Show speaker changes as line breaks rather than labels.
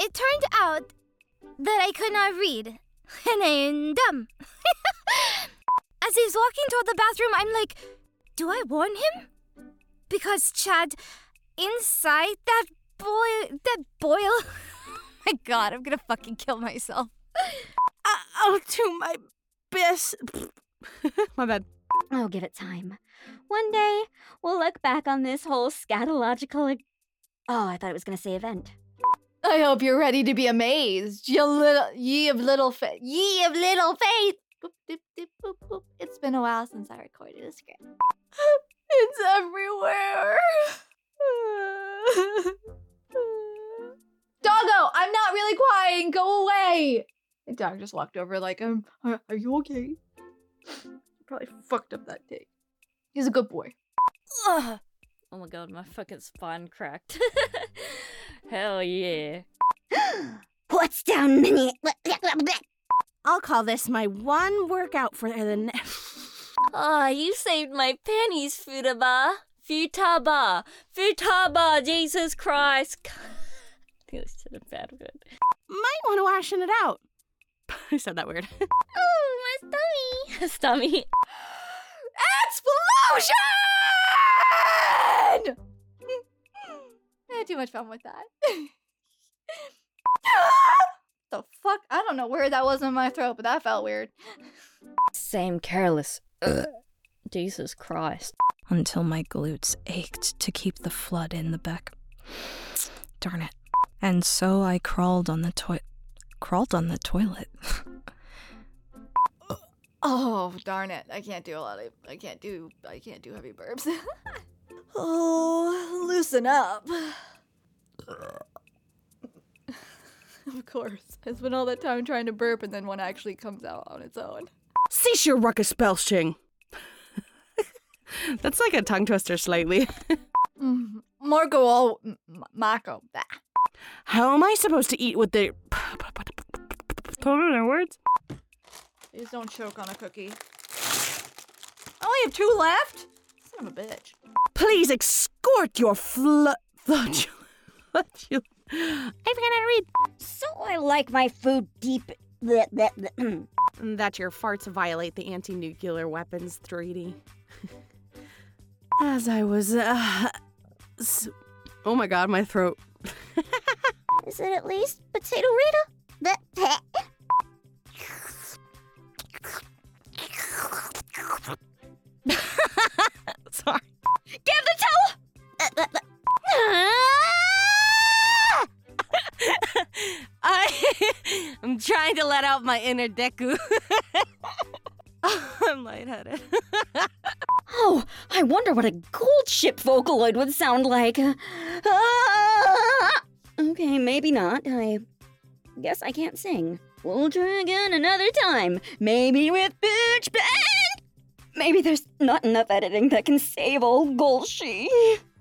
it turned out that I could not read. And I am dumb. As he's walking toward the bathroom, I'm like, do I warn him? Because, Chad, inside that boil... My God, I'm gonna fucking kill myself.
I'll do my best. My bad.
I'll give it time. One day, we'll look back on this whole scatological... Oh, I thought it was gonna say event.
I hope you're ready to be amazed, ye of little faith. Boop, dip, dip, boop, boop. It's been a while since I recorded a script. It's everywhere. Doggo, I'm not really crying. Go away. The dog just walked over like, are you okay? Probably fucked up that day. He's a good boy.
Ugh. Oh my God, my fucking spine cracked. Hell yeah.
What's down, Minnie?
I'll call this my one workout for the
Oh, you saved my pennies, Futaba. Futaba, Jesus Christ. I think that's a bad word.
Might want to washing it out. I said that weird.
Oh, my stomach. Stomach.
Explosion! I had too much fun with that. The fuck? I don't know where that was in my throat, but that felt weird.
Same careless. Ugh. Jesus Christ.
Until my glutes ached to keep the flood in the back. Darn it. And so I crawled on the toilet.
Oh, darn it. I can't do heavy burps.
Oh, loosen up.
Of course. I spent all that time trying to burp and then one actually comes out on its own.
Cease your ruckus belching. That's like a tongue twister slightly.
Marco, Mako.
How am I supposed to eat with the... words?
Please don't choke on a cookie. I only have 2 left? Son of a bitch.
Please escort your I forgot how to read.
So I like my food deep...
That your farts violate the anti-nuclear weapons treaty. As I was, oh my God, my throat.
Is it at least potato Rita?
Sorry.
Give the towel!
I'm trying to let out my inner Deku. I'm lightheaded.
Oh, I wonder what a gold ship Vocaloid would sound like. Okay, maybe not. I guess I can't sing. We'll try again another time. Maybe with pitch bend. Maybe there's not enough editing that can save old Golshi.